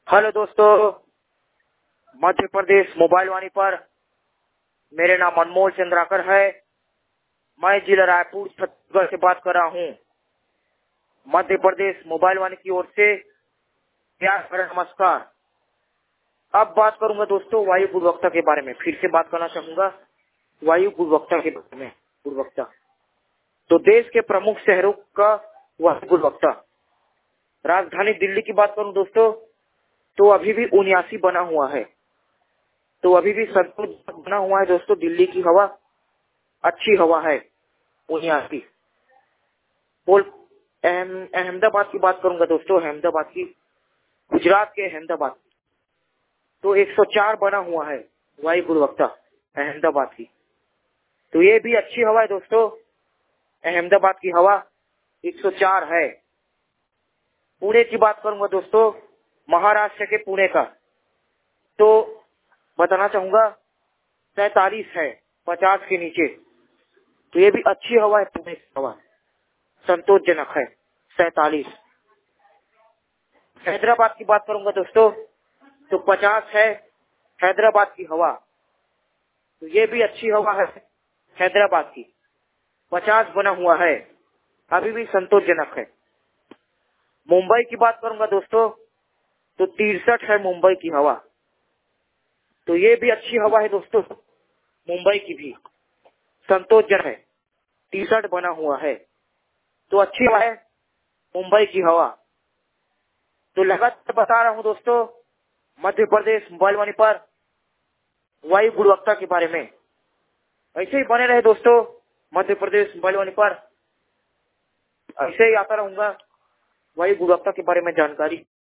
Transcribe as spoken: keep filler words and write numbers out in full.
Hello दोस्तों, Madhya Pradesh mobile वाणी पर मेरे नाम अनमोल चंद्राकर है। मैं जिला रायपुर छत्तीसगढ़ से बात कर रहा हूँ। मध्य प्रदेश मोबाइल वाणी की ओर से प्यार भरा नमस्कार। अब बात करूंगा दोस्तों वायु गुणवत्ता के बारे में। फिर से बात करना चाहूंगा वायु गुणवत्ता के बारे में। गुणवत्ता तो देश के प्रमुख शहरों का वायु गुणवत्ता। राजधानी दिल्ली की बात करूं दोस्तों तो अभी भी उन्यासी बना हुआ है। तो अभी भी संतोषजनक बना हुआ है दोस्तों। दिल्ली की हवा अच्छी हवा है, उन्यासी। अहमदाबाद की बात करूंगा दोस्तों, अहमदाबाद की, गुजरात के अहमदाबाद, तो एक सौ चार बना हुआ है वायु गुणवत्ता अहमदाबाद की। तो ये भी अच्छी हवा है दोस्तों। अहमदाबाद की हवा एक सौ चार है। पुणे की बात करूंगा दोस्तों, महाराष्ट्र के पुणे का, तो बताना चाहूंगा सैतालीस है, पचास के नीचे। तो ये भी अच्छी हवा है, पुणे की हवा संतोषजनक है, सैतालीस। हैदराबाद की बात करूंगा दोस्तों तो पचास है हैदराबाद की हवा। तो ये भी अच्छी हवा है हैदराबाद की, पचास बना हुआ है, अभी भी संतोषजनक है। मुंबई की बात करूंगा दोस्तों तो तिरसठ है मुंबई की हवा। तो ये भी अच्छी हवा है दोस्तों, मुंबई की भी संतोषजनक है, तिरसठ बना हुआ है। तो अच्छी हवा है मुंबई की हवा। तो लगातार बता रहा हूं दोस्तों मध्य प्रदेश मोबाइल वाणी पर वायु गुणवत्ता के बारे में। ऐसे ही बने रहे दोस्तों मध्य प्रदेश मोबाइल वाणी पर, ऐसे ही आता रहूंगा वायु गुणवत्ता के बारे में जानकारी।